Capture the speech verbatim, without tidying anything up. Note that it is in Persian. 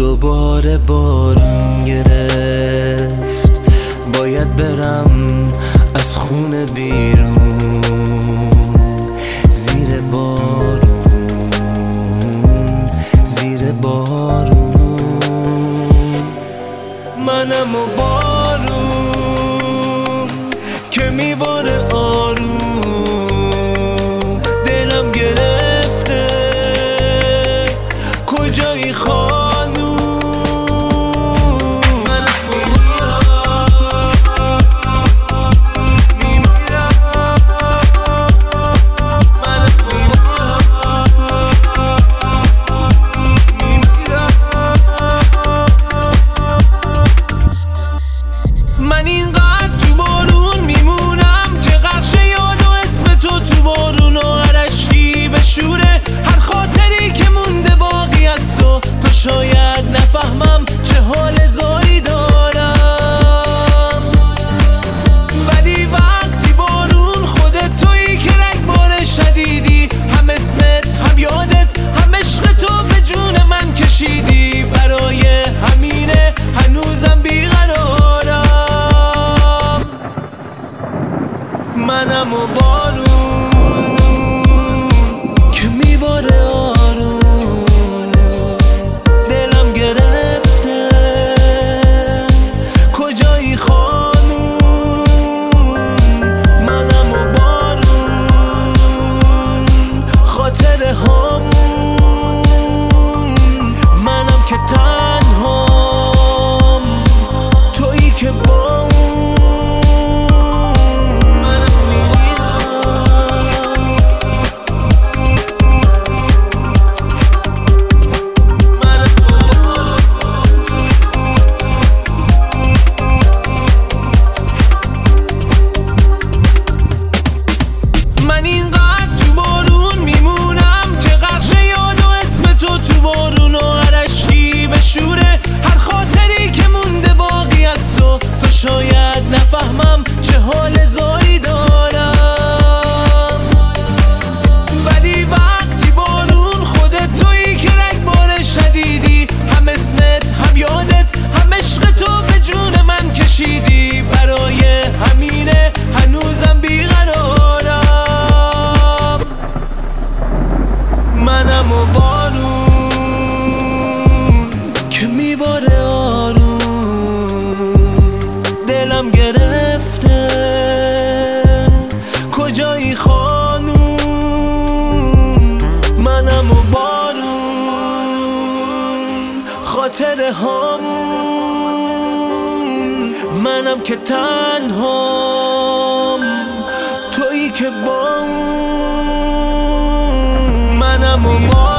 دوباره بارون گرفت، باید برم از خونه بیرون زیر بارون، زیر بارون. منم و بارون که میباره آروم، دلم گرفته کجایی خانوم. من اینقدر تو بارون میمونم که غرق یاد و اسم تو تو بارون و هر اشکی به شوره هر خاطری که مونده باقی از تو. تو شاید نفهمم چه حال زایی دارم، ولی وقتی بارون خودت تویی که رگبار شدیدی، هم اسمت هم یادت هم عشق تو به جون من کشیدی. برای همینه هنوزم بیقرارم، منم و بارون که میباره آروم، دلم گرفته کجایی خانوم. منم و بارون خاطر همون، منم که تنهام تویی که با شاید نفهمم چه حال زایی دارم، ولی وقتی بارون خودت تویی که رگبار شدیدی، هم اسمت هم یادت هم عشق تو به جون من کشیدی. برای همینه هنوزم بیقرارم، منم و بارون که میباره آروم، دلم گرفته کجایی خانوم. منم و بارون خاطر همون، منم که تنهام تویی که با منم و بارون.